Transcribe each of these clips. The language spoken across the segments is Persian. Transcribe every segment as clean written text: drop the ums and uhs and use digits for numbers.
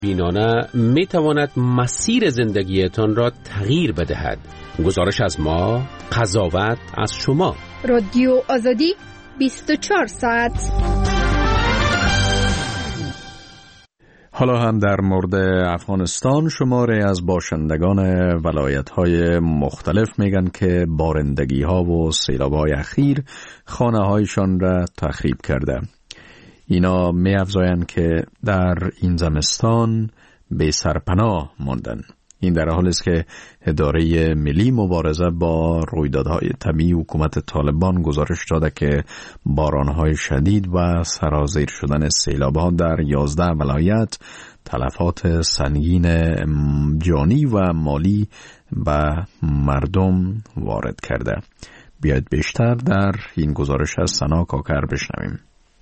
بینانه می تواند مسیر زندگیتان را تغییر بدهد. گزارش از ما، قضاوت از شما. رادیو آزادی 24 ساعت. حالا هم در مورد افغانستان شماره از باشندگان ولایت‌های مختلف میگن که بارندگی‌ها و سیلاب‌های اخیر خانه‌هایشان را تخریب کرده. اینا می‌افزایند که در این زمستان بی سرپناه ماندن. این در حالی است که اداره ملی مبارزه با رویدادهای طبیعی حکومت طالبان گزارش داده که بارانهای شدید و سرازیر شدن سیلاب‌ها در 11 ولایت تلفات سنگین جانی و مالی به مردم وارد کرده. بیاید بیشتر در این گزارش از سنا کاکر بشنویم.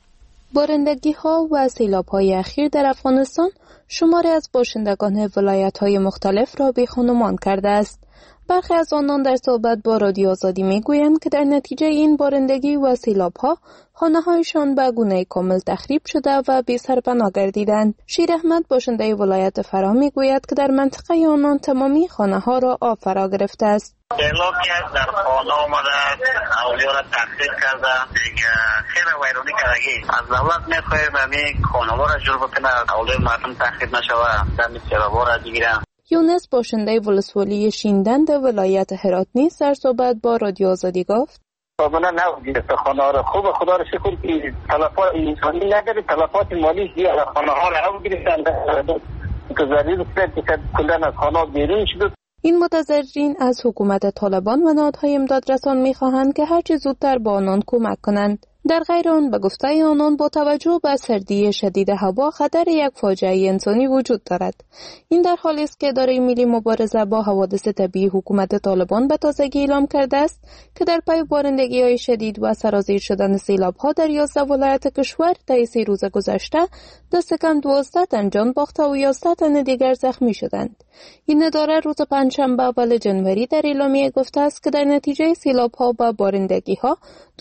بارندگی‌ها و سیلاب‌های اخیر در افغانستان شماری از باشندگان ولایت‌های مختلف را بی‌خانمان کرده است. برخی از آنان در صحبت با رادیو آزادی می‌گویند که در نتیجه این بارندگی و سیلاب‌ها خانه‌هایشان به گونه کامل تخریب شده و بی سرپناه گردیدند. شیر احمد باشنده ولایت فرا می‌گوید که در منطقه آنان تمامی خانه‌ها را آب فرا گرفته است. سیلاب که در خانه آمده اولیا را تخریب کرده، دیگه خیلی ویرانی کرده. از دولت می‌خواهیم همین خانه‌ها را جور بکنه، اولیا مردم تخریب نشود، دم سیلاب‌ها را بگیرن. یونس باشنده ولسوالی شیندند ولایت هرات نیز در صحبت با رادیو آزادی گفت: من نگرفته خانه را، خوب خدا را شکر که تلفات انسانی نداره، تلفات مالی زیاد خانه ها را هم گرفتند که ضرری است که کلا از خانه بیرون شد. این متضررین از حکومت طالبان و نهادهای امدادرسان می‌خواهند که هرچه زودتر با آنان کمک کنند. در غیر آن به گفته آنان با توجه به سردی شدید هوا خطر یک فاجعه انسانی وجود دارد. این در حالی است که اداره ملی مبارزه با حوادث طبیعی حکومت طالبان به تازگی اعلام کرده است که در پی بارندگی‌های شدید و سرازیر شدن سیلاب‌ها در 11 ولایت کشور طی 3 روز گذشته دست کم 12 تن جان باخته و 11 تن دیگر زخمی شدند. این اداره روز پنجشنبه اول جنوری در اعلامیه گفته است که در نتیجه سیلاب‌ها و بارندگی‌ها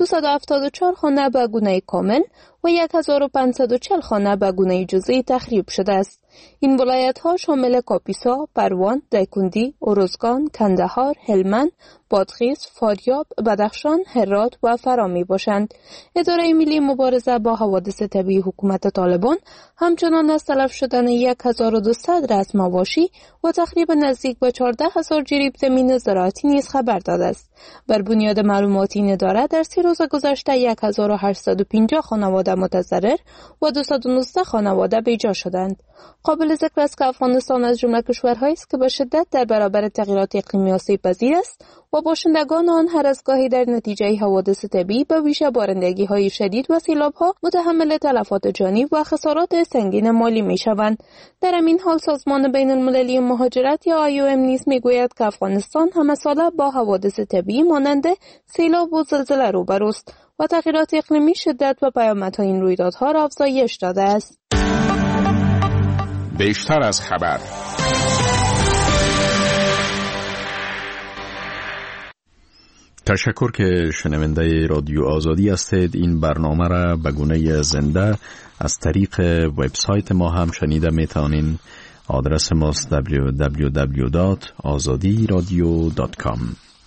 274 خانه به گونه کامل و 1540 خانه به گونه جزئی تخریب شده است. این ولایت‌ها شامل کاپیسا، پروان، دایکندی، ارزگان، کندهار، هلمند، بادغیس، فاریاب، بدخشان، هرات و فرا میباشند. اداره ملی مبارزه با حوادث طبیعی حکومت طالبان همچنان از تلف شدن 1200 رأس مواشی و تخریب نزدیک به 14000 جریب زمین زراعتی نیز خبر داده است. بر بنیاد معلومات این اداره در 3 روز گذشته 1850 خانواده متضرر و 219 خانواده بیجا شدند. قابل ذکر است که افغانستان از جمله کشورهایی است که به شدت در برابر تغییرات اقلیمی آسیب‌پذیر است و باشندگان آن هر از گاهی در نتیجه حوادث طبیعی به ویژه بارندگی‌های شدید و سیلاب‌ها متحمل تلفات جانی و خسارات سنگین مالی می‌شوند. در همین حال سازمان بین‌المللی مهاجرت یا IOM نیز می‌گوید که افغانستان همساله با حوادث طبیعی مانند سیلاب و زلزله روبروست و تغییرات اقلیمی شدت و پیامدهای این رویدادها را افزایش داده است. بیشتر از خبر. تشکر که شنونده رادیو آزادی هستید. این برنامه را به گونه زنده از طریق وبسایت ما هم شنیده میتونین. آدرس ماست www.azadiradio.com.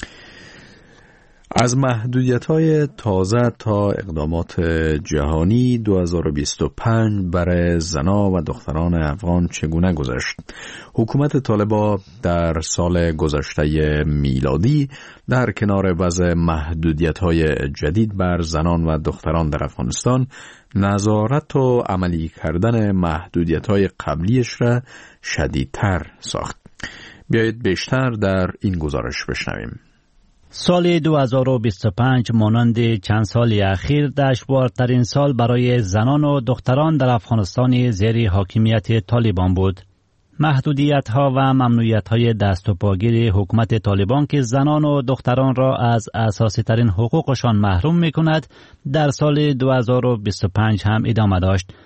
از محدودیت‌های تازه تا اقدامات جهانی 2025 برای زنان و دختران افغان چگونه گذشت؟ حکومت طالبان در سال گذشته میلادی در کنار وضع محدودیت‌های جدید بر زنان و دختران در افغانستان، نظارت و عملی کردن محدودیت‌های قبلیش را شدیدتر ساخت. بیایید بیشتر در این گزارش بشنویم. سال 2025 مانند چند سال اخیر دشوارترین سال برای زنان و دختران در افغانستان زیر حاکمیت طالبان بود. محدودیت‌ها و ممنوعیت‌های دست و پاگیر حکومت طالبان که زنان و دختران را از اساسی ترین حقوقشان محروم می‌کند، در سال 2025 هم ادامه داشت.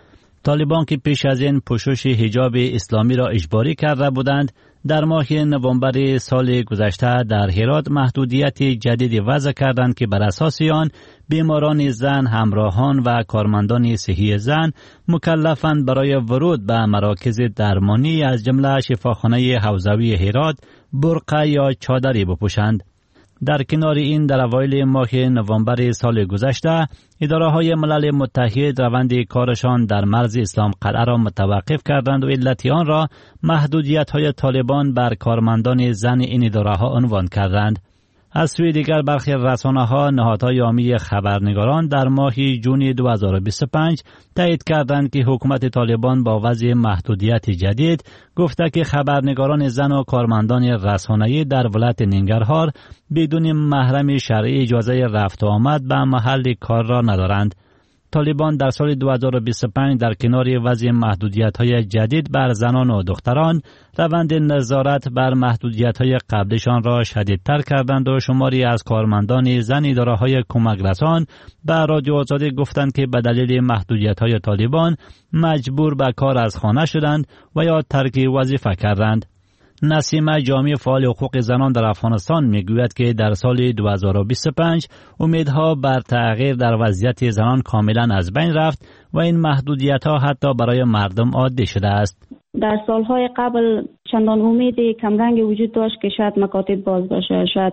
طالبان که پیش از این پوشش حجاب اسلامی را اجباری کرده بودند، در ماه نوامبر سال گذشته در هرات محدودیت جدید وضع کردند که بر اساس آن بیماران زن، همراهان و کارمندان صحی زن مکلفند برای ورود به مراکز درمانی از جمله شفاخانه حوزوی هرات برقع یا چادری بپوشند. در کنار این در اوایل ماه نوامبر سال گذشته اداره‌های ملل متحد روند کارشان در مرز اسلام قلعه را متوقف کردند و علت آن را محدودیت‌های طالبان بر کارمندان زن این اداره‌ها عنوان کردند. از سوی دیگر برخی رسانه‌ها نهادهای عامی خبرنگاران در ماه جون 2025 تایید کردند که حکومت طالبان با وضع محدودیت جدید گفته که خبرنگاران زن و کارمندان رسانه‌ای در ولایت ننگرهار بدون محرم شرعی اجازه رفت و آمد به محل کار را ندارند. طالبان در سال 2025 در کنار وضع محدودیت‌های جدید بر زنان و دختران روند نظارت بر محدودیت‌های قبلشان را شدیدتر کردند و شماری از کارمندان زن اداره‌های کمک رسان به رادیو آزادی گفتند که به دلیل محدودیت‌های طالبان مجبور به کار از خانه شدند و یا ترک وظیفه کردند. نسیم جامی فعال حقوق زنان در افغانستان میگوید که در سال 2025 امیدها بر تغییر در وضعیت زنان کاملا از بین رفت و این محدودیت‌ها حتی برای مردم عادی شده است. در سالهای قبل چندان امید کمرنگ وجود داشت که شاید مکاتب باز باشه، شاید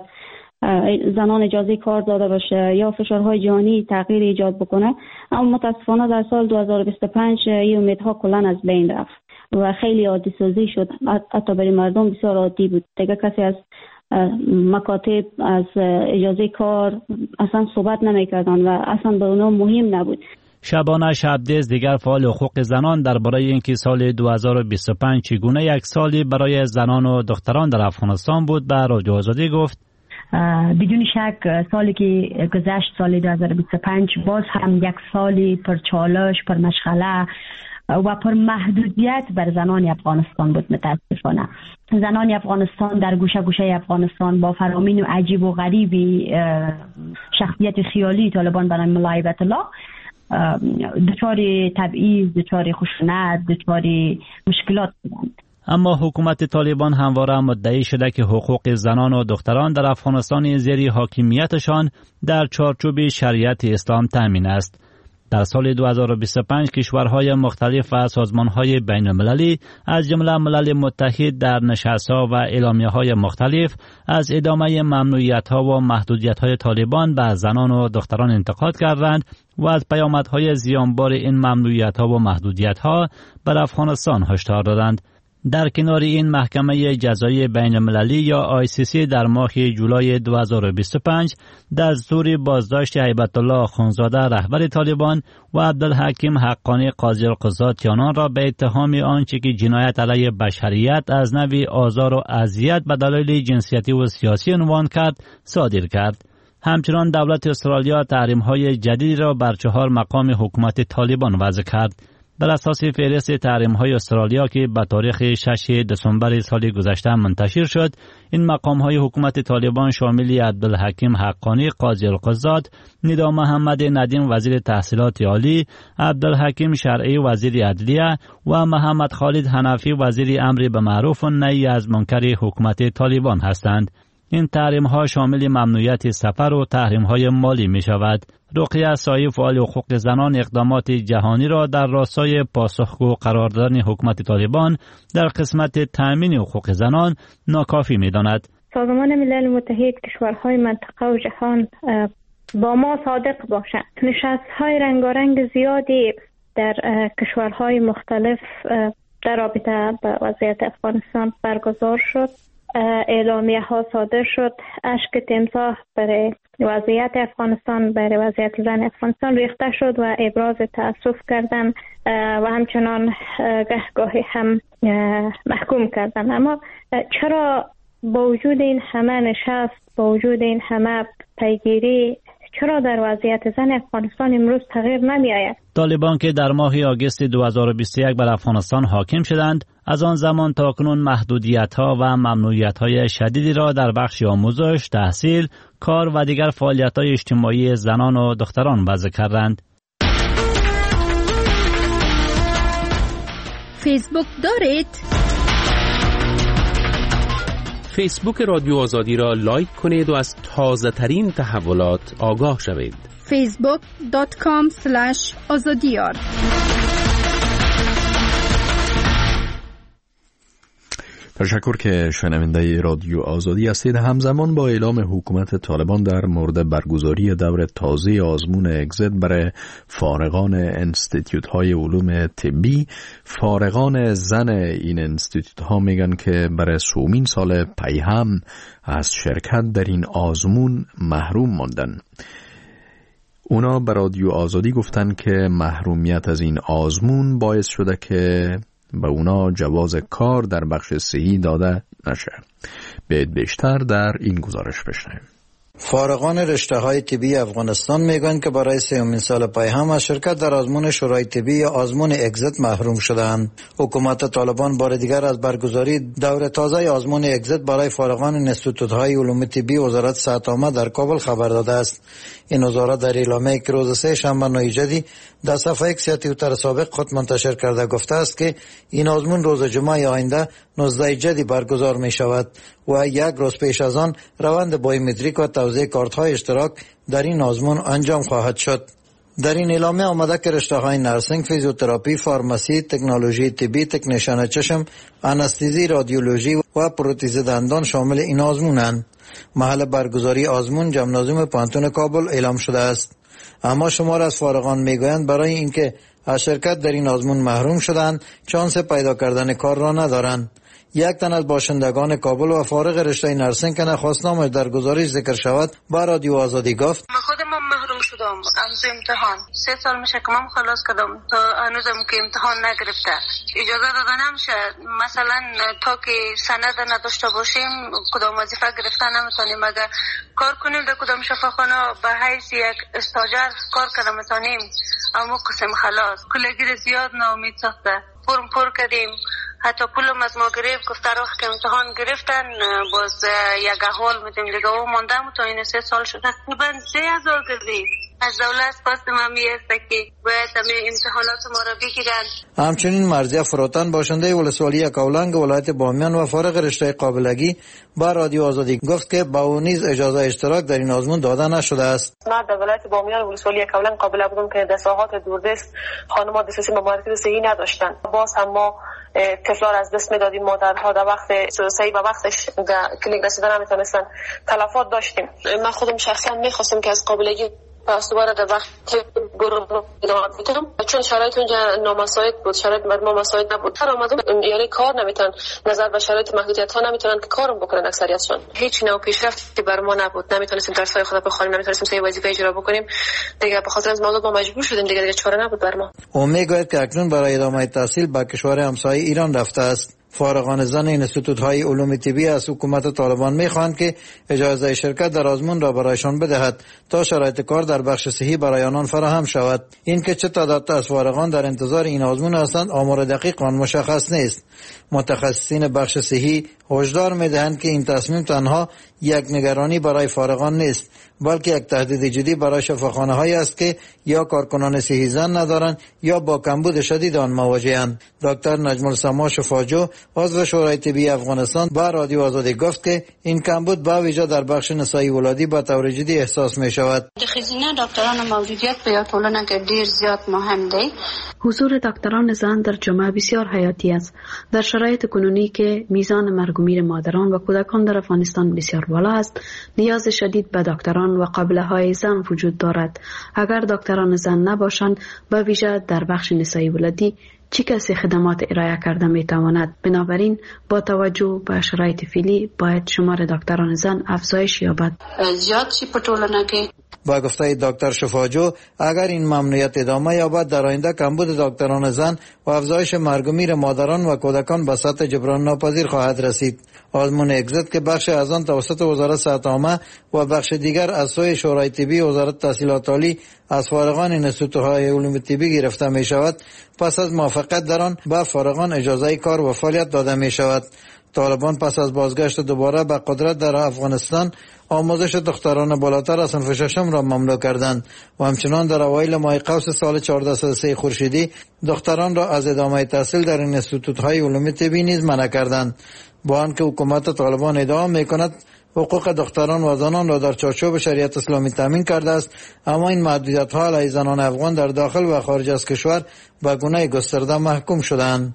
زنان اجازه کار داده باشه یا فشارهای جهانی تغییر ایجاد بکنه، اما متاسفانه در سال 2025 این امیدها کلا از بین رفت و خیلی عادی سازی شد. حتی برای مردم بسیار عادی بود. دیگه کسی از مکاتب، از اجازه کار اصلا صحبت نمی‌کردن و اصلا به اونا مهم نبود. شبانه شبدیز دیگر فعال حقوق زنان درباره اینکه سال 2025 چگونه یک سالی برای زنان و دختران در افغانستان بود به رادیو آزادی گفت: بدون شک سالی که گذشت، سال 2025 باز هم یک سالی پر چالش، پر مشغله و پر محدودیت بر زنان افغانستان بود. متاسفانه زنان افغانستان در گوشه گوشه افغانستان با فرامین و عجیب و غریبی شخصیت خیالی طالبان برای ملای بیت الله دچار تبعیض، دچار خشونت، دچار مشکلات بودند. اما حکومت طالبان همواره مدعی شده که حقوق زنان و دختران در افغانستان زیر حاکمیتشان در چارچوب شریعت اسلام تامین است. در سال 2025 کشورهای مختلف و سازمانهای بین المللی از جمله ملل متحد در نشست‌ها و اعلامیه‌های مختلف از ادامه ممنوعیت‌ها و محدودیت‌های طالبان بر زنان و دختران انتقاد کردند و از پیامدهای زیانبار این ممنوعیت‌ها و محدودیت‌ها بر افغانستان هشدار دادند. در کنار این محکمه جزایی بین المللی یا ICC در ماه جولای 2025 دستور بازداشت هیبت الله خونزاده رهبر طالبان و عبدالحکیم حقانی قاضی القضات آنان را به اتهام آنچه که جنایت علیه بشریت از نوع آزار و اذیت به دلایل جنسیتی و سیاسی عنوان کرد صادر کرد. همچنان دولت استرالیا تحریم‌های جدیدی را بر 4 مقام حکومت طالبان وضع کرد. بر اساس فهرست تحریم‌های استرالیا که به تاریخ 6 دسامبر سال گذشته منتشر شد، این مقام‌های حکومت طالبان شامل عبدالحکیم حقانی قاضی القضات، ندا محمد ندیم وزیر تحصیلات عالی، عبدالحکیم شرعی وزیر عدلیه و محمد خالد حنفی وزیر امر بالمعروف و نهی از منکر حکومت طالبان هستند. این تحریم‌ها شامل ممنوعیت سفر و تحریم‌های مالی می‌شود. رقیه سایی فعال حقوق زنان اقدامات جهانی را در راستای پاسخگو قرار دادن حکومت طالبان در قسمت تأمین حقوق زنان ناکافی می‌داند. سازمان ملل متحد کشورهای منطقه و جهان با ما صادق باشند. نشست‌های رنگارنگ زیادی در کشورهای مختلف در رابطه با وضعیت افغانستان برگزار شد. اعلامیه ها صادر شد. اشک تمساح برای وضعیت افغانستان، برای وضعیت زن افغانستان ریخته شد و ابراز تأسف کردن و همچنان گهگاهی هم محکوم کردن. اما چرا با وجود این همه نشست، با وجود این همه پیگیری، چرا در وضعیت زن افغانستان امروز تغییر نمی آید؟ طالبان که در ماه آگوست 2021 بر افغانستان حاکم شدند، از آن زمان تا کنون محدودیت‌ها و ممنوعیت‌های شدیدی را در بخش آموزش، تحصیل، کار و دیگر فعالیت‌های اجتماعی زنان و دختران وضع کردند. فیسبوک دارید؟ فیسبوک رادیو آزادی را لایک کنید و از تازه ترین تحولات آگاه شوید. facebook.com/azadiyar. تشکر که شنونده رادیو آزادی هستید. همزمان با اعلام حکومت طالبان در مورد برگزاری دور تازه آزمون اگزیت برای فارغان انستیتیوت های علوم طبی، فارغان زن این انستیتیوت ها میگن که برای سومین سال پی هم از شرکت در این آزمون محروم ماندن. اونا به رادیو آزادی گفتن که محرومیت از این آزمون باعث شده که به اونا جواز کار در بخش صحی داده نشه. بیشتر در این گزارش بشنویم. فارغان رشته‌های طبی افغانستان میگن که برای سومین سال پی هم از شرکت در آزمون شورای طبی یا آزمون اگزیت محروم شدند. حکومت طالبان بار دیگر از برگزاری دور تازه آزمون اگزیت برای فارغان انستیتوت‌های علوم طبی وزارت صحت عامه در کابل خبر داده است. این وزارت در اعلامیه‌ای که روز سه‌شنبه نویجدی در صفحه ایکس یا توییتر سابق خود منتشر کرده گفته است که این آزمون روز جمعه آینده 19 جدی برگزار می شود و یک روز پیش از آن روند بایومتریک و توزیع کارت‌های اشتراک در این آزمون انجام خواهد شد. در این اعلامیه آمده که رشته‌های نرسینگ، فیزیوتراپی، فارماسی، تکنولوژی طبی، تکنیشن چشم، آنستزی، رادیولوژی و پروتز دندان شامل این آزمونند. محل برگزاری آزمون ژیمنازیوم پانتون کابل اعلام شده است. اما شمار از فارغان میگویند برای اینکه از شرکت در این آزمون محروم شدند شانس پیدا کردن کار را ندارند. یک تن از باشندگان کابل و فارغ رشته نرسینگ که نخواستنامش در گزارش ذکر شود با رادیو آزادی گفت: خودم محروم شدم از امتحان. 3 سال میشه که من خلاص کردم تا هنوزم که امتحان نگرفته. اجازه داده نمیشه مثلا تا که سند نداشته باشیم کدام وظیفه گرفته نمیتونیم. اگر کار کنیم در کدام شفاخانه به حیث یک استاجر کار کنیم میتونیم. اما قسم خلاص کلگیر زیاد ناامید ساخته. فرم پر کردیم، حتی پولم از ما گرفت، گفته رو که امتحان گرفتن باز یک احوال میدیم دیگه و ماندم تا این 3 سال شد. تقریبا 3000 گردیم. از دولت خواستم همی است که باید همه امتحانات ما را بگیرن. همچنین مرضیه فروتن باشنده ولسوالی کولنگ ولایت بامیان و فارغ رشته قابلگی با رادیو آزادی گفت که با او نیز اجازه اشتراک در این آزمون داده نشده است. من در ولایت بامیان ولسوالی کولنگ قابل بودم که در ساحات دوردست خانم‌ها دسترسی به مراکز صحی نداشتن. باز هم ما طفلان از دست میدادیم، مادرها در وقت صحیح به وقتش در کلینیک رسیدن نمیتونستن، تلفات داشتیم. من خودم شخصا میخواستم که از قابلگی پس دوباره در وقت گروه ادامه بدم چون شرایط اونجا نامساعد بود، شرایط مردم مساعد نبود. هر آمدم یعنی کار نمیتونن، نظر به شرایط محدودیت ها نمیتونن که کارم بکنن. اکثریتشون هیچ نوع پیشرفتی بر ما نبود، نمیتونستیم درسای خود بخونیم، نمیتونستیم صحیح وظیفه اجرا بکنیم دیگه. به خاطر از موضوع ما مجبور شدیم دیگه چاره نبود بر ما. او میگوید که اکنون برای ادامه تحصیل به کشور همسایه ایران رفته است. فارغان زن انستیتوت‌های علوم طبی از حکومت طالبان می‌خواهند که اجازه شرکت در آزمون را برایشان بدهد تا شرایط کار در بخش صحی برای آنان فراهم شود. این که چه تعداد از فارغان در انتظار این آزمون هستند آمار دقیق آن مشخص نیست. متخصصین بخش صحی هشدار می‌دهند که این تصمیم تنها یک نگرانی برای فارغان نیست بلکه یک تهدید جدی برای شفاخانه‌هایی است که یا کارکنان صحی زن ندارند یا با کمبود شدید آن مواجه‌اند. دکتر نجم السما شفاجو عضو شورای طبی افغانستان با رادیو آزادی گفت که این کمبود با ویژه در بخش نسایی ولادی با طور جدی احساس می شود. خزینه دکتران موجودیت به ټولنه کې ډیر زیات مهم دی. حضور دکتران زن در جامعه بسیار حیاتی است. در شرایط کنونی که میزان مرگ و میر مادران و کودکان در افغانستان بسیار بالا است، نیاز شدید به دکتران و قابله‌های زن وجود دارد. اگر دکتران زن نباشند، به ویژه در بخش نسایی ولادی، چه کسی خدمات ارائه کرده می تواند؟ بنابراین با توجه به شرایط فعلی باید شمار دکتران زن افزایش یابد. زیاد چی په ټولنه کې با گفته دکتر شفاجو اگر این ممنوعیت ادامه یابد در آینده کمبود دکتران زن و افزایش مرگ و میر مادران و کودکان به سطح جبران ناپذیر خواهد رسید. آزمون اگزیت که بخش از آن توسط وزارت صحت عامه و بخش دیگر از سوی شورای طبی وزارت تحصیلات عالی از فارغان انستیتوت‌های علوم طبی گرفته می شود، پس از موافقت در آن به فارغان اجازه کار و فعالیت داده می شود. طالبان پس از بازگشت دوباره به قدرت در افغانستان آموزش دختران بالاتر از صنف ششم را ممنوع کردند و همچنان در اوایل ماه قوس سال 1403 خورشیدی دختران را از ادامه تحصیل در انستیتوت‌های علوم طبی نیز منع کردند. با آنکه حکومت طالبان ادعا می‌کند حقوق دختران و زنان را در چارچوب شریعت اسلامی تامین کرده است، اما این محدودیت‌ها علیه زنان افغان در داخل و خارج از کشور به گونه گسترده محکوم شدند.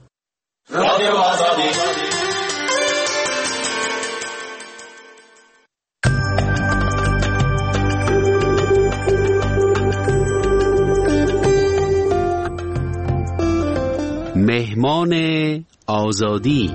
مهمان آزادی.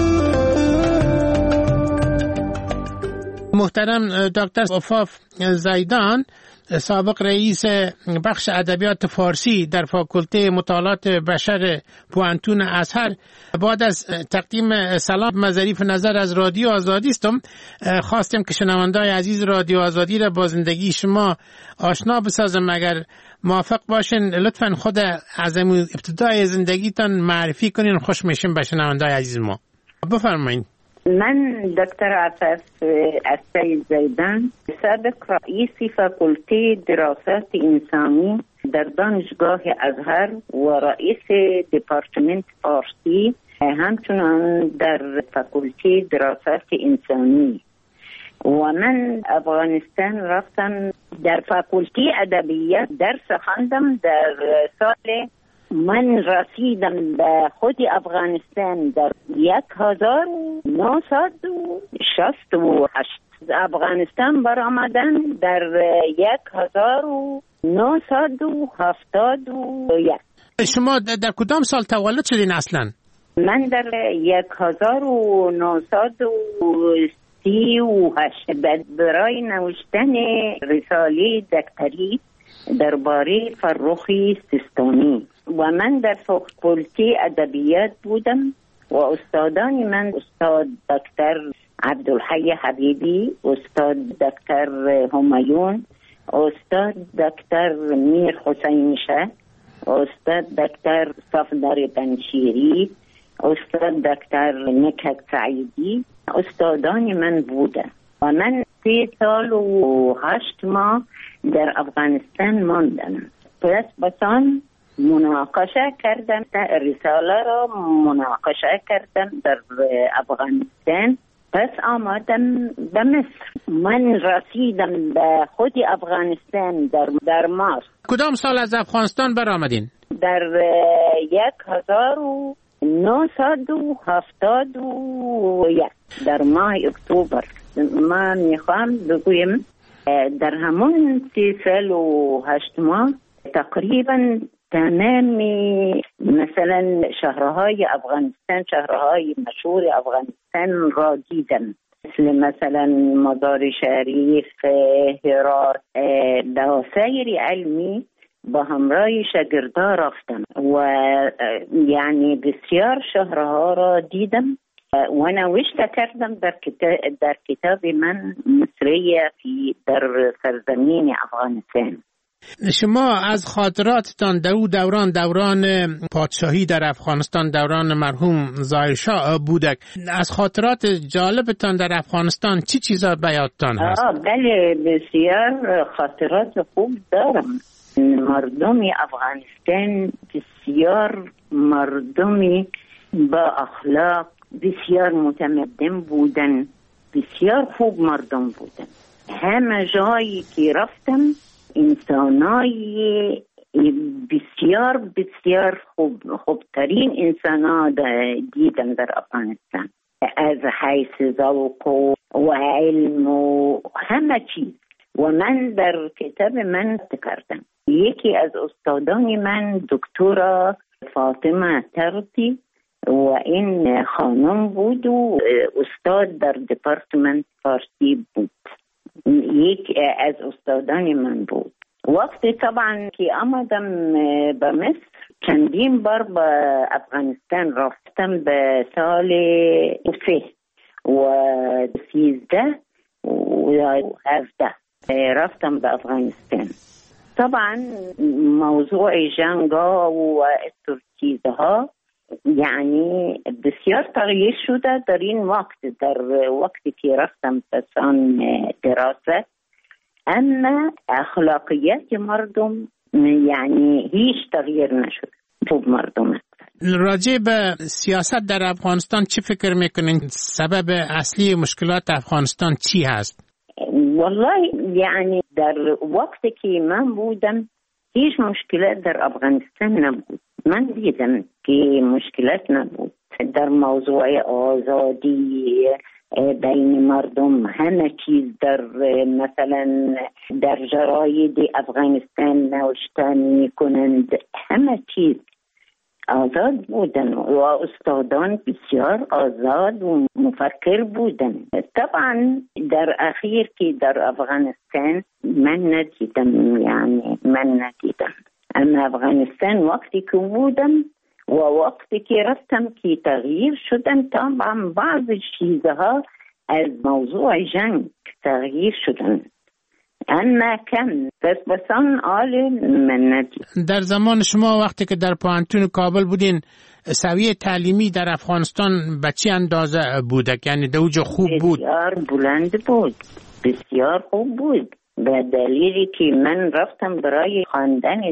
محترم دکتر عفاف زیدان، سابق رئیس بخش ادبیات فارسی در فاکولته مطالعات بشر پوانتون ازهر، بعد از تقدیم سلام ظریف نظر از رادیو آزادی استم، خواستم که شنوندای عزیز رادیو آزادی را با زندگی شما آشنا بسازم. اگر موافق باشین لطفاً خود از ابتدای زندگیتان معرفی کنین، خوش میشیم به شنوندای عزیز ما. بفرمایید. من دکتر عفاف السید زیدان، سابق رئیس فاکولته دراسات انسانی در دانشگاه ازهر و رئیس دپارتمنت فارسی، همچنان در فاکولته دراسات انسانی. و من افغانستان رفتم در فاکولته ادبیات درس خواندم. در سال من رسیدم به خود افغانستان در 1968. افغانستان برآمدن در 1971. شما در کدام سال تولد شدین اصلا؟ من در 1938 برای نوشتن رساله دکتری درباره فرخی سیستانی و من در فاکولته ادبیات بودم و استادان من استاد دکتر عبدالحی حبیبی، استاد دکتر همایون، استاد دکتر میر حسین شه، استاد دکتر صفدر پنشیری، استاد دکتر نکهت سعیدی استادان من بودن و من 3 سال و 8 ماه در افغانستان ماندم. پس بسان مناقشه کردم، رساله را مناقشه کردم در افغانستان. پس آمدم به مصر. من رسیدم به خود افغانستان در مارس. کدام سال از افغانستان برآمدین؟ در 1971 در ماه اکتبر. من میخوام بگویم در همون 3 سال و 8 ماه تقریبا تمام مثلا شهرهای افغانستان، شهرهای مشهور افغانستان را دیدم، مثلا مزار شریف، هرات. به سیر علمی با همراه شاگردان رفتم و یعنی بسیار شهرها را دیدم و نوشته کردم در کتاب من مصریه در سرزمین افغانستان. شما از خاطراتتان دوران پادشاهی در افغانستان، دوران مرحوم ظاهرشاه بودک، از خاطرات جالبتان در افغانستان چی چیزا به یادتان هست؟ بله، بسیار خاطرات خوب دارم. مردم افغانستان بسیار مردمی با اخلاق، بسیار متمدن بودن، بسیار خوب مردم بودن. همه جایی که رفتم انسانای بسیار خوبترین انسان دیدم در افغانستان، از حیث ذوق و علم و همه چیز. و من در کتاب من کردم، یکی از استادان من دکتر فاطمه ترتی و این خانم بود و استاد در دپارتمنت فارسی بود، یک از استادان من بود. وقتی طبعا که آمدم به مصر چندین بار به افغانستان رفتم، به سال 3 و 13 و 17 رفتم به افغانستان. طبعا موضوع جنگ و چیزها یعنی بسیار تغییر شده در این وقت، در وقتی که رفتم پسان دراسه. اما اخلاقیت مردم یعنی هیچ تغییر نشد. خوب مردم راجع به سیاست در افغانستان چی فکر میکنین؟ سبب اصلی مشکلات افغانستان چی هست؟ والله یعنی در وقتی که من بودم هیچ مشکلات در افغانستان نبود. من دیدم که مشکلات نبود در موضوع آزادی بین مردم. همه چیز در مثلا در جراید افغانستان نوشته میکنند، همه چیز آزاد بودن و استادان بسیار آزاد و مفکر بودن. طبعا در اخیر که در افغانستان من ندیدم، اما افغانستان وقتی که بودم و وقتی که رفتم که تغییر شدن. طبعا بعض چیزها از موضوع جنگ تغییر شدن، اما کم بسان آل من ندید. در زمان شما وقتی که در پوهنتون کابل بودین سویه تعلیمی در افغانستان به چه اندازه بوده؟ یعنی دوجه خوب بود؟ بسیار بلند بود، بسیار خوب بود، به دلیلی که من رفتم برای خواندن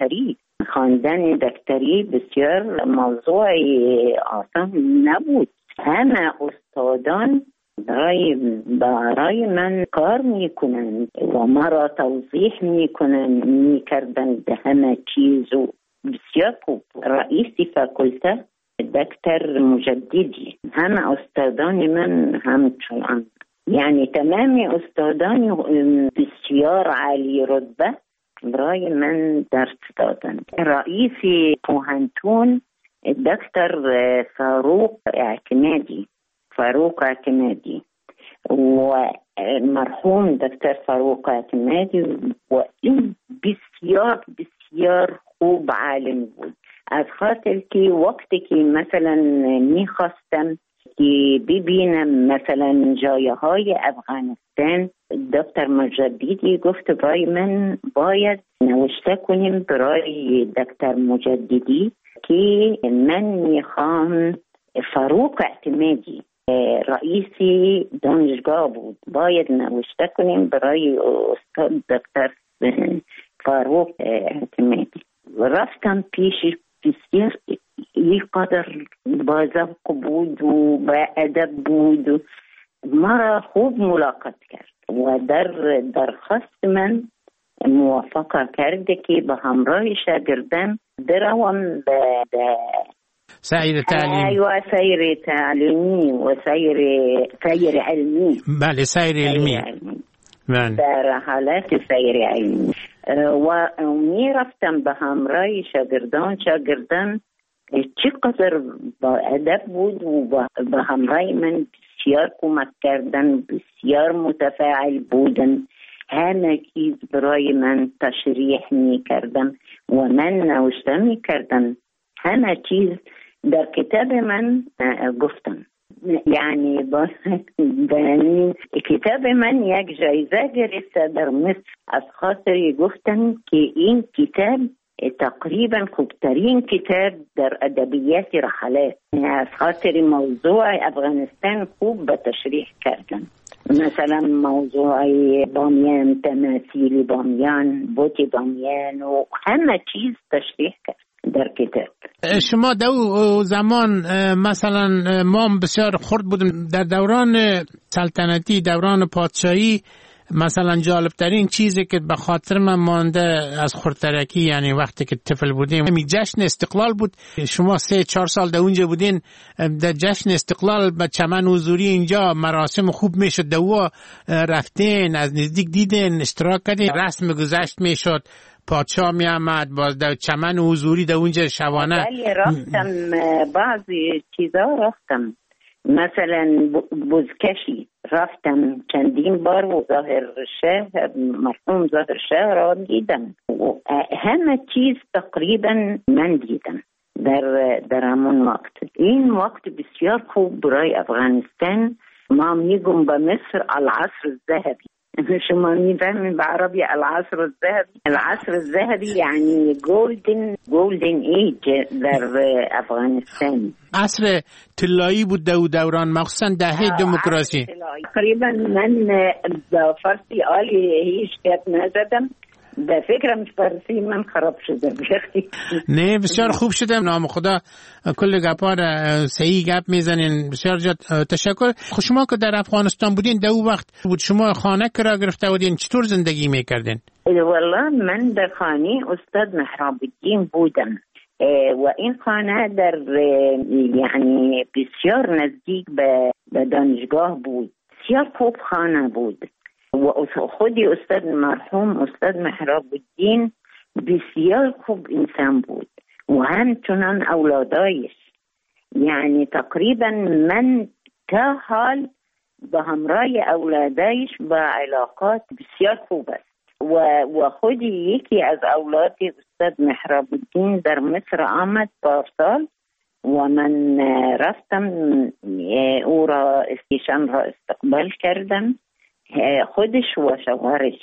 دکتری بسیار موضوع آسان نبود. همه استادان برای من کار میکنن و مرا توضیح میکردن همه چیز و بسیار خوب. رئیس فاکولته دکتر مجددی، همه استادان من همچنان، یعنی تمام استادان بسیار عالی رتبه برای من درس دادن. رئیس پوهنتون دکتر فاروق اعتمادی و مرحوم دکتر فاروق اعتمادی و این بسیار بسیار خوب عالم بود. از خاطر که وقتی که مثلا میخواستم که ببینم مثلا جایهای افغانستان، دکتر مجددی گفت برای من باید نوشته کنیم برای دکتر مجددی که من میخوام فاروق اعتمادی رئیس دانشگاه بود، باید نوشته کنیم برای استاد دکتر فاروق اعتمادی. رفتم پیش، بسیار اینقدر با ذوق بود و با ادب بود و مرا خوب ملاقات کرد و در درخواست من موافقه کرده که به همراه شاگردان بروم به سیر تعلیمی و سیر علمی. بله، سیر علمی. در حالت سیر علمی و می رفتم به همراه شاگردان چقدر با ادب بود و به همراه من بسیار کمک کردن، بسیار متفاعل بودن، همه چیز برای من تشریح می کردم و من نوشته می کردم، همه چیز در کتاب من گفتم. یعنی با کتاب من یک جایزه گرفته در مصر، از خاطر گفتن که این کتاب تقریبا خوبترین کتاب در ادبیات رحلات، از خاطر موضوع افغانستان خوب به تشریح کردن. مثلا موضوع بامیان، تماثیل بامیان، بوت بامیان و همه چیز تشریح کرد در کتاب. شما دو زمان مثلا ما بسیار خرد بودیم در دوران سلطنتی، دوران پادشاهی. مثلا جالبترین چیزی که به خاطر من مانده از خردترکی، یعنی وقتی که طفل بودیم، جشن استقلال بود. شما 3-4 سال در اونجا بودین، در جشن استقلال به چمن حضوری اینجا مراسم خوب میشد، دو رفتین از نزدیک دیدین، اشتراک کردین، رسم گذشت میشد، پادشاه می آمد، باز در چمن حضوری در اونجا شبانه. ولی رفتم بعضی چیزا رفتم، مثلا بزکشی رفتم چندین بار و مرحوم ظاهر شهر را دیدم و همه چیز تقریبا من دیدم در همون وقت. این وقت بسیار خوب برای افغانستان. ما میگم به مصر العصر الذهبی، شما میفهمین بعربی العصر الذهبی. العصر الذهبی یعنی golden age در افغانستان. عصر طلایی بود دوران، مخصوصا دهه دموکراسی. تقریبا من با فارسی عالی هیچ گپ نزدم، به فکرم فارسی من خراب شده بخی. نه بسیار خوب شده، نام خدا کل گپا را صحیح گپ میزنین. بسیار جد تشکر. شما که در افغانستان بودین در اون وقت بود شما خانه کرا گرفته بودین، چطور زندگی میکردین؟ والله من در خانه استاد محراب الدین بودم و این خانه در یعنی بسیار نزدیک به دانشگاه بود، بسیار خوب خانه بود و خودی استاد مرحوم استاد محراب الدین بسیار خوب انسان بود و همچنان اولادایش. یعنی تقریبا من تا حال به همراه اولادایش با علاقات بسیار خوب است و خودی یکی از اولاد استاد محراب الدین در مصر آمد پارسال و من رفتم او را ایشان را استقبال کردم، خودش و شوهرش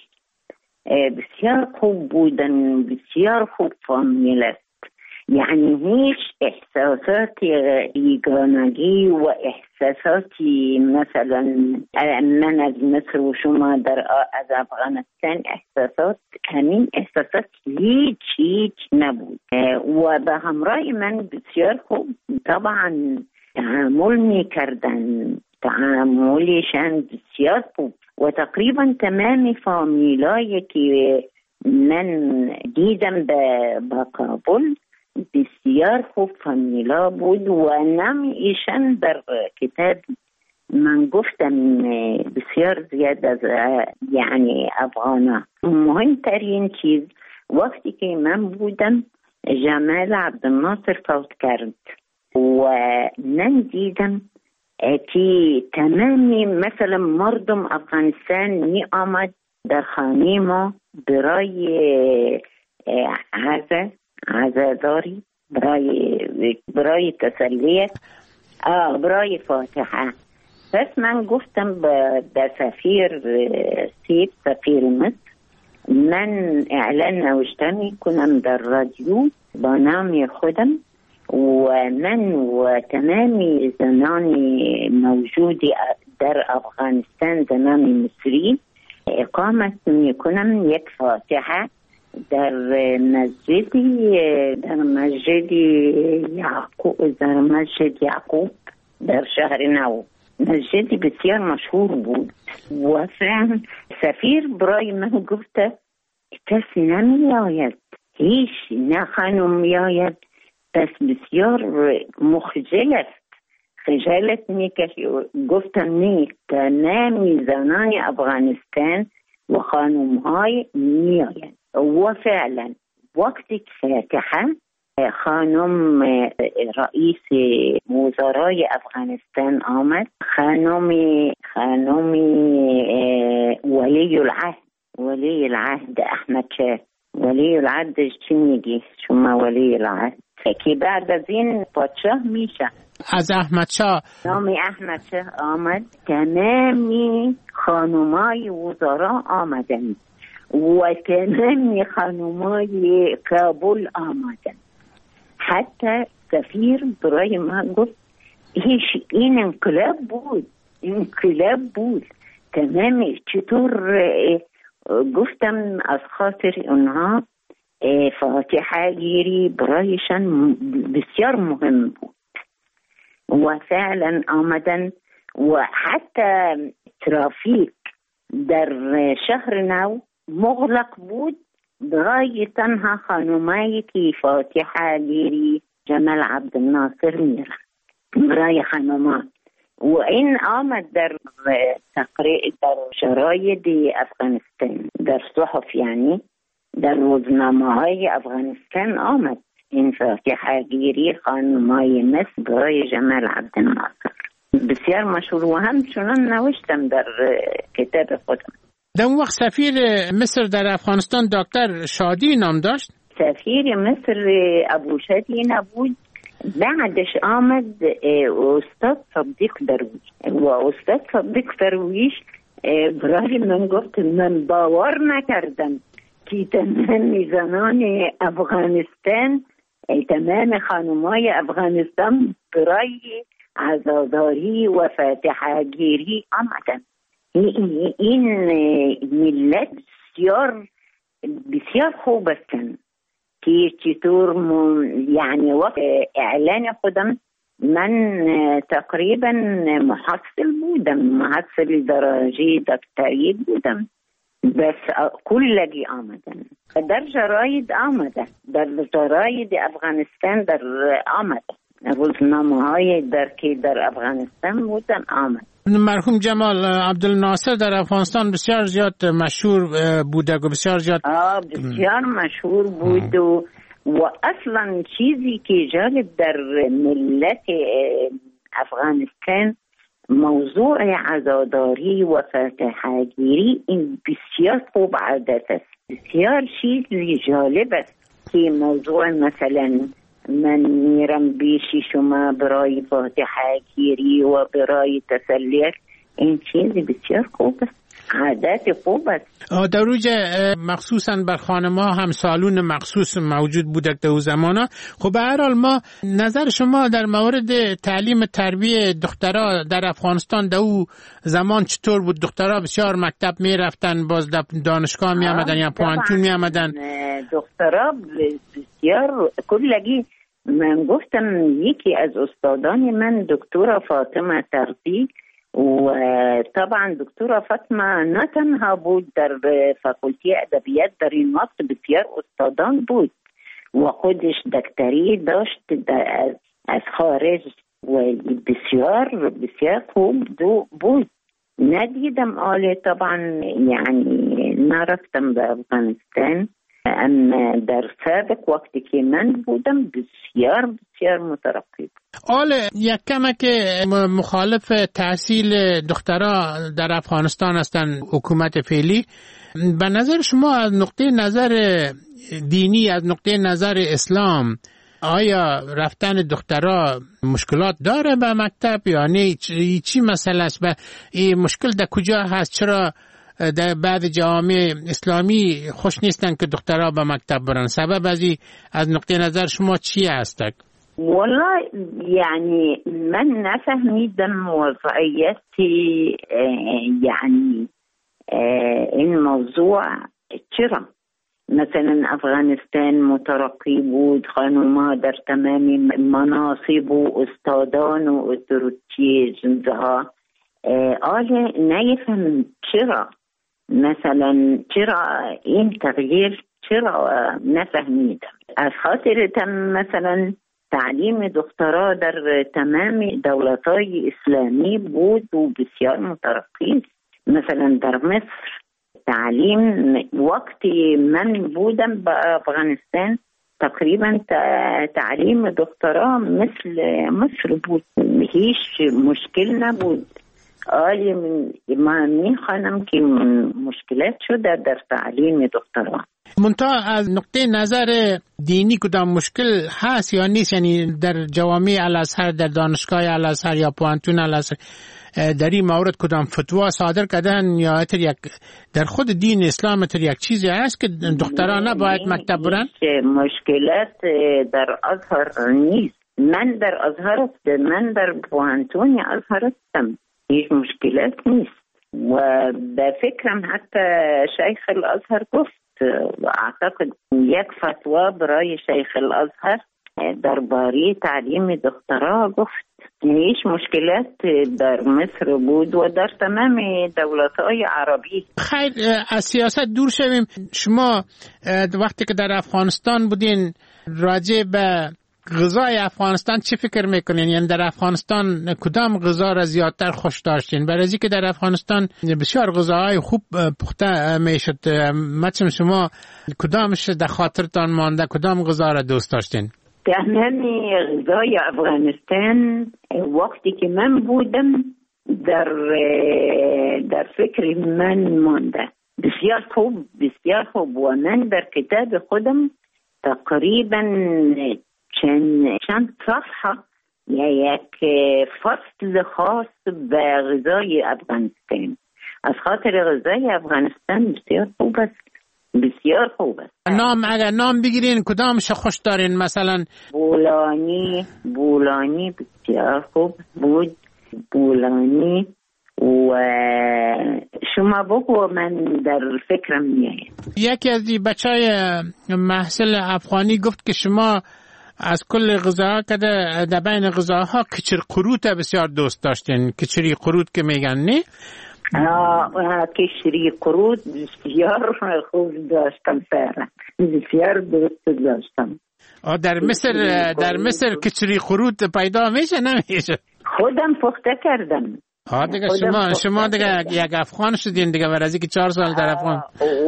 بسیار خوب بودن، بسیار خوب فامیل است. یعنی هیچ احساسات یگانگی و احساساتی مثلا من از مصر و شما از افغانستان احساسات، همین احساسات هیچ نبود و به همراه من بسیار خوب طبعا تعامل میکردن، تعاملشان بسیار خوب و تقریبا تمام فامیلایی که من دیدم به کابل بسیار خوب فامیلا بود و نام ایشان در کتاب من گفتم بسیار زیاد از یعنی افغانا. مهمترین چیز وقتی که من بودم جمال عبدالناصر فوت کرد و من دیدم که تمامی مثلا مردم افغانستان می آمد در خانه ما برای عزاداری، برای تسلیت، برای فاتحه. پس من گفتم به سفیر مصر من اعلان نوشته کنم در رادیو با نام خودم و من و تمامی زنان موجود در افغانستان، زنان مصری، اقامت میکنم یک فاتحه در مسجد یعقوب در شهر نو. مسجد بسیار مشهور بود و فعلا سفیر برای من گفته کسی نمی آید، هیچ نه خانم می آید، پس بسیار مخجل است، خجالت میکشی. گفتم نه، تمامی زنان افغانستان و خانم های می آید و فعلا وقتی فاتحه خانم رئیس وزرای افغانستان آمد، خانم ولی العهد احمد شاه. ولی العهد چی میگی شما؟ ولی العهد که بعد از این پادشاه میشه. از احمد شاه، نام احمد شاه آمد، تمامی خانمای وزرا آمدند و تمامی خانمای کابل آمدند. حتی سفیر برای ما گفت این انقلاب بود تمامی. چطور؟ گفتم از خاطر اونها فاتحه گیری برایشان بسیار مهم بود و فعلا آمدن و حتی ترافیک در شهر نو مغلق بود برای تنها خانمایی که فاتحه گیری جمال عبدالناصر میرن برای خانمات. و این آمد در شرایط افغانستان، در صحف یعنی در روزنامه های افغانستان آمد این فاتحه گیری خانمای مصر برای جمال عبدالناصر. بسیار مشهور و همچنان نوشتم در کتاب خودم. در اون وقت سفیر مصر در افغانستان دکتر شادی نام داشت؟ سفیر مصر ابو شادی نبود، بعدش آمد استاد صدیق درویش و استاد صدیق درویش برای من گفت من باور نکردم که تمام زنان افغانستان، تمام خانمای افغانستان برای عزاداری و فاتحه گیری آمدن. این ملت بسیار خوب هستند که چطور یعنی وقت اعلان خودم من تقریبا محصل درجه دکتری بودم، بس کلگی آمدن در جراید آمده، در جراید افغانستان در آمده، روزنامه های در افغانستان بودن آمد. مرحوم جمال عبدالناصر در افغانستان بسیار زیاد مشهور بوده و بسیار زیاد بسیار مشهور بود و اصلا چیزی که جالب در ملت افغانستان موضوع عزاداری و فاتحه گیری این بسیار خوب عادت است. بسیار چیزی جالب است که موضوع مثلا من میرم بیشی شما برای فاتحه گیری و برای تسلیت، این چیزی بسیار خوب است، عادت خوب است. در روز مخصوصا بر خانم‌ها هم سالون مخصوص موجود بوده در اون زمانا. خب به هر حال ما نظر شما در مورد تعلیم تربیه دخترها در افغانستان در اون زمان چطور بود؟ دخترها بسیار مکتب می رفتن، باز دانشگاه می آمدن یا پوانتون می آمدن؟ دخترها بسیار کلگی. من گفتم یکی از استادان من دکتر فاطمه ترزی و طبعا دکتر فاطمه نه تنها بود در فاکولته ادبیات، در این وقت بسیار استادان بود و خودش دکتری داشت از خارج و بسیار بسیار خوب بود. ندیدم آله طبعا یعنی نرفتم به افغانستان، اما در سابق وقتی که من بودم بسیار بسیار مترقب. آله یک کمه که مخالف تحصیل دخترها در افغانستان هستن حکومت فعلی، به نظر شما از نقطه نظر دینی، از نقطه نظر اسلام، آیا رفتن دخترها مشکلات داره به مکتب یا نه؟ چی مسئله است؟ این مشکل در کجا هست؟ چرا در بعض جوامع اسلامی خوش نیستن که دخترها به مکتب برن؟ سبب از نقطه نظر شما چی هست؟ والله یعنی من نفهمیدم وضعیتی یعنی این موضوع چرا مثلا افغانستان مترقی بود، خانوما در تمام مناصب و استادان و اتروتی جنزها، آله نیفهم چرا مثلا چرا این تغییر چرا نفهمیدم. از خاطر مثلا تعلیم دخترها در تمام دولت‌های اسلامی بود و بسیار مترقی. مثلا در مصر تعلیم وقتی من بودم به افغانستان تقریبا تعلیم دخترها مثل مصر بود، هیچ مشکل نبود. آلی ما میخوانم که مشکلات شده در تعلیم دخترها. منتها از نقطه نظر دینی کدام مشکل هست یا نیست؟ یعنی در جوامع الازهر، در دانشگاه الازهر یا پوانتون الازهر در این مورد کدام فتوا صادر کردن یا در خود دین اسلام یک چیزی هست که دختران نباید مکتب برن؟ مشکلات در ازهر نیست. من در پوانتون ازهر هستم، هیچ مشکلات نیست و به فکرم حتی شیخ الازهر گفت و اعتقد یک فتوا برای شیخ الازهر درباره تعلیم دخترها گفت. هیچ مشکلات در مصر بود و در تمام دولت‌های عربی. خیر، از سیاست دور شویم. شما وقتی که در افغانستان بودین راجع به غذای افغانستان چی فکر میکنین؟ یعنی در افغانستان کدام غذا را زیادتر خوش داشتین؟ برای اینکه در افغانستان بسیار غذاهای خوب پخته میشد. مثلا شما کدامش در خاطرتان مانده؟ کدام غذا را دوست داشتین؟ تمام غذای افغانستان وقتی که من بودم در فکر من مانده. بسیار خوب و من در کتاب خودم تقریبا چند صفحه یا یک فصل خاص به غذای افغانستان. از خاطر غذای افغانستان بسیار خوب است، بسیار خوب است. اگر نام بگیرین کدامش خوش دارین؟ مثلا بولانی بسیار خوب بود، بولانی. و شما بگو، من در فکرم میاد. یکی از دی بچهای محصل افغانی گفت که شما از کل غذاها که در بین غذاها کچر قروت بسیار دوست داشتین. کچری قروت که میگن نه؟ کچری قروت بسیار خوب داشتم فعلا، بسیار دوست داشتم. در مصر کچری قروت پیدا میشه نمیشه؟ خودم پخته کردم. دیگه شما دیگه یک افغان شدین دیگه، بعد از اینکه 4 سال در افغان.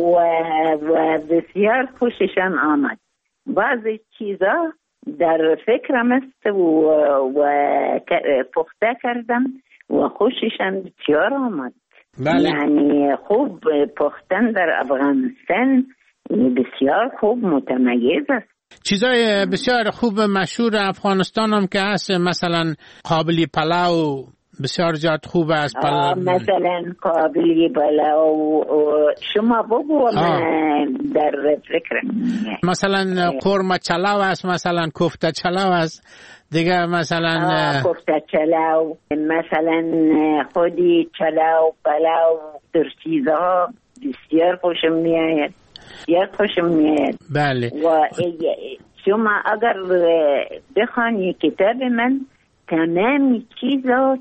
و بسیار خوششان آمد. بعضی چیزا در فکرم است و پخته کردم و خوششان بسیار آمد. بله. یعنی خوب پختن در افغانستان بسیار خوب متمیز است. چیزای بسیار خوب مشهور افغانستان هم که هست، مثلا قابلی پلاو بسیار جات خوب است. مثلا قابلی پلاو شما بگو، در فکر مثلا قورمه چلاو است، مثلا کوفته چلاو است دیگه، مثلا کوفته چلاو، مثلا خودی چلاو پلاو، در چیزها بسیار خوشم میآید، بسیار خوشم میآید. بله. و شما اگر بخوانی کتاب من تمام چیزا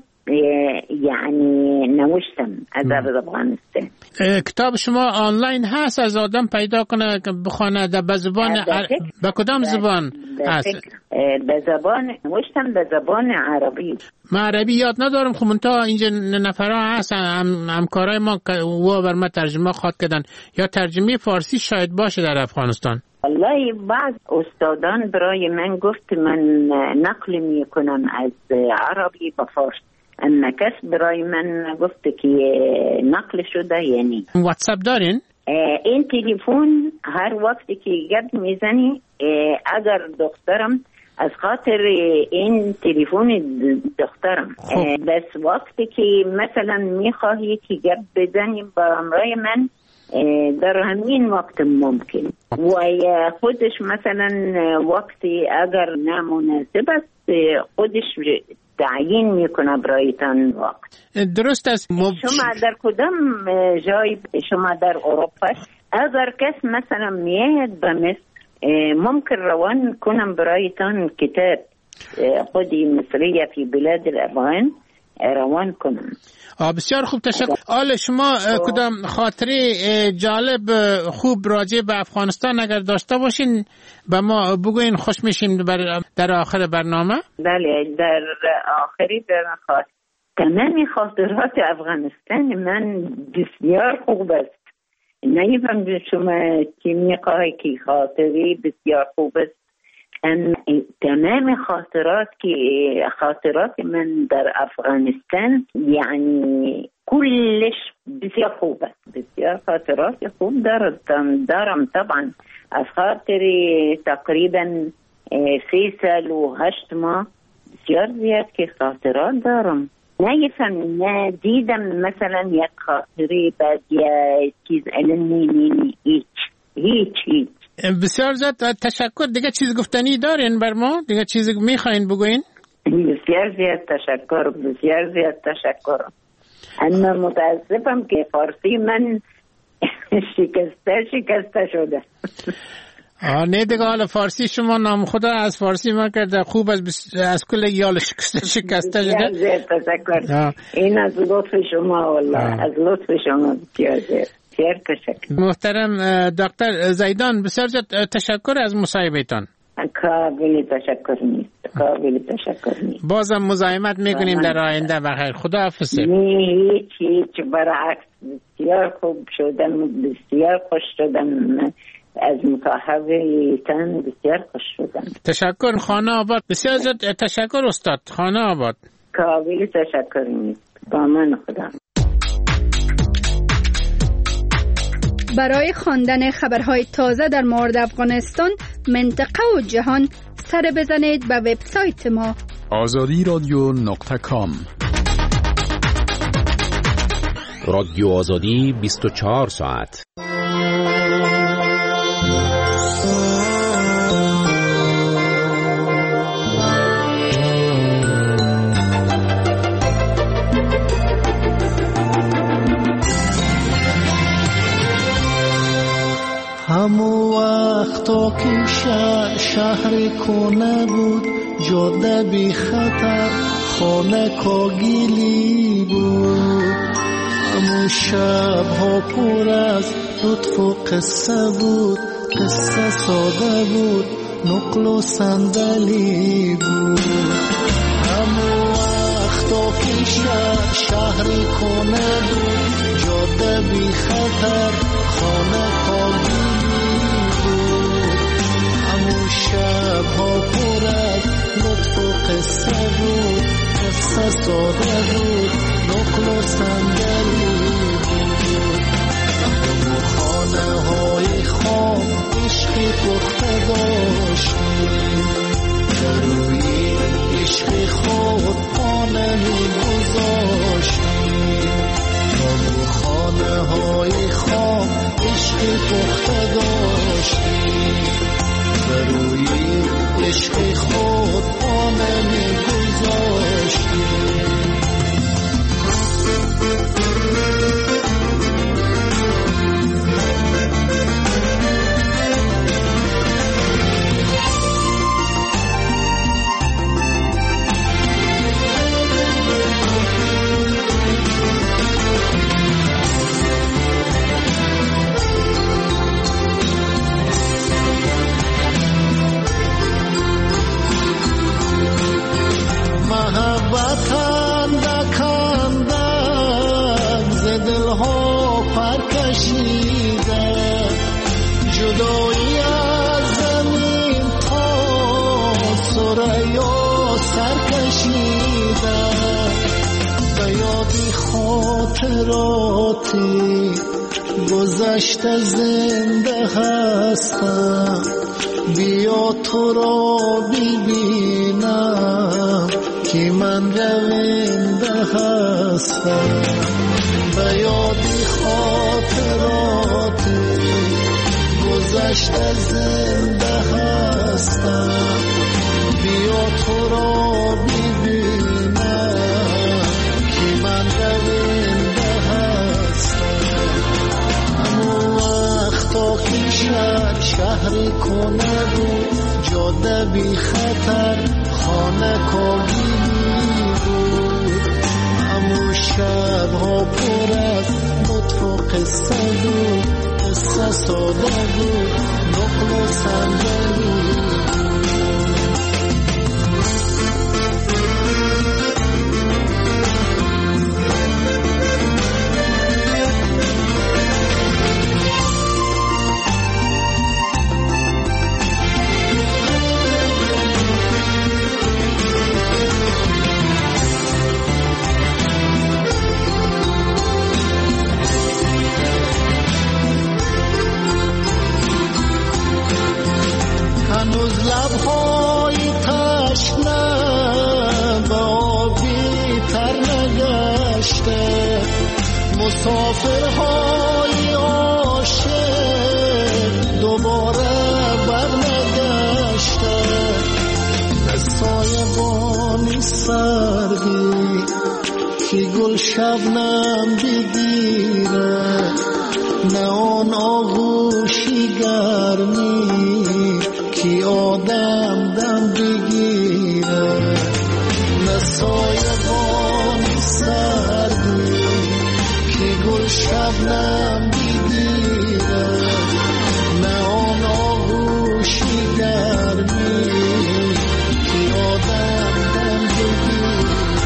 یعنی نوشتم از افغانستان. کتاب شما آنلاین هست، از آدم پیدا کنه که بخونه؟ به زبان به کدام زبان هست؟ به زبان نوشتم، به زبان عربی. من عربی یاد ندارم، خب منتها اینجا نفرها هست همکارای ما و بر ما ترجمه خواد کردن، یا ترجمه فارسی شاید باشه در افغانستان. والله بعض استادان برای من گفت من نقل می کنم از عربی به فارسی، اما کس برای من گفت که نقل شده. یعنی واتساپ دارین؟ این تلفن هر وقتی که گپ میزنی، اگر دخترم از خاطر این تلفن دخترم، بس وقتی که مثلا میخواهی که گپ بزنی با همراه من در همین وقت ممکن، و خودش مثلا وقتی اگر نامناسب است خودش تعیین میکنه برایتان وقت. درست است. شما در کدام جای، شما در اروپا، اگر کس مثلا میاد به مصر ممکن روان کنم برایتان کتاب خودی مصریه فی بلاد الافغان روان کنم. بسیار خوب، تشکر. آل شما کدام خاطره جالب خوب راجع به افغانستان اگر داشته باشین به ما بگوین، خوش میشیم در آخر برنامه. بله، در آخری برنامه تمام خاطرات افغانستان من بسیار خوب است. نمیفهم شما چی میخواهی که خاطری بسیار خوب است. تمام خاطرات من در افغانستان یعنی کلش بسیار خوب است. بسیار خاطرات خوب دارم طبعا. از خاطر تقریبا 3 سال و 8 ماه بسیار زیاد که خاطرات دارم. نه دیدم مثلا یک خاطری بعد یا چیز علمی هیچ. بسیار زیاد تشکر. دیگه چیز گفتنی دارین بر ما؟ دیگه چیزی میخواین بگوین؟ بسیار زیاد تشکر. اما متاسفم که فارسی من شکسته شده. نه دیگه، حالا فارسی شما نام خدا از فارسی ما کرده خوب از کل یال شکسته شده. زیاد تشکر. این از لطف شما، والله از لطف شما بسیار زیاد. محترم دکتر زیدان، بسیار تشکر از مصاحبهتان. قابل تشکر نیست. بازم مزاحمت میکنیم در آینده. بخیر، خدا حافظ. هیچ برعکس بسیار خوب شدم، بسیار خوش شدم از مصاحبهتان، بسیار خوش شدم. تشکر. خانه آباد. بسیار تشکر استاد. خانه آباد. قابل تشکر نیست. با من خدا. برای خواندن خبرهای تازه در مورد افغانستان، منطقه و جهان سر بزنید به وبسایت ما azadiiradio.com. رادیو آزادی 24 ساعت. همو وقتا که شهر کنه بود، جاده بی خطر، خانه کاگیلی بود. همو شبها پر از لطف و قصه بود، قصه ساده بود، نقل و صندلی بود. همو وقتا که شهر کنه بود، جاده بی خطر، خانه کاگیلی بود. همو شبها پر از لطف و قصه بود، قصه ساده بود، نقل و صندلی بود. همو خانه های خام عشقی پخته داشتیم، در روی عشق خود پانه می گذاشتیم. همو خانه های خام عشقی پخته داشتیم، در روی عشق خود پانه می گذاشتیم. جدایی از زمین تا ثریا سر کشیده، به یادی خاطراتی گذشته زنده هستم. بیا تو را ببینم که من رونده هستم. به یادی خاطراتی گذشته زنده هستم. بیا تو را ببینم که من رونده هستم. همون وقتا که شهر کنه بود، جاده بی خطر، خانه کاگیلی بود. همون شبها پر از لطف و قصه بود، قصه ساده بود، نقل و صندلی هنوز لبهای تشنه به آبی تر نگشته، مسافرهای عاشق دوباره برنگشته. نه سایبانی سردی که گل شبنم بگیره، نه آن آغوشی گرمی که آدم دم بگیره. نه سایبانی سردی که گل شبنم بگیره، نه آن آغوشی گرمی که آدم دم بگیره.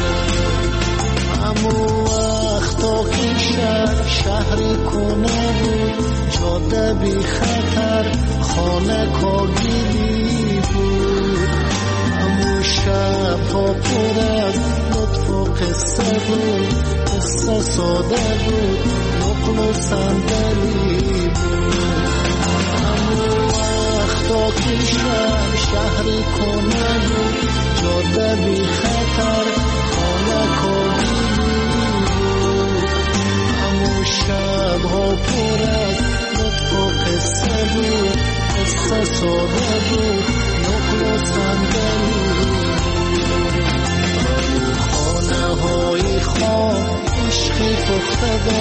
همون وقتا که شهر کنه بود، جاده بی خطر، خانه کاگیلی بود. همون شبها پر از لطف و قصه بود، قصه ساده بود، نقل و صندلی بود. همون وقتا که شهر کنه بود، جاده بی خطر، خانه کاگیلی بود. صدا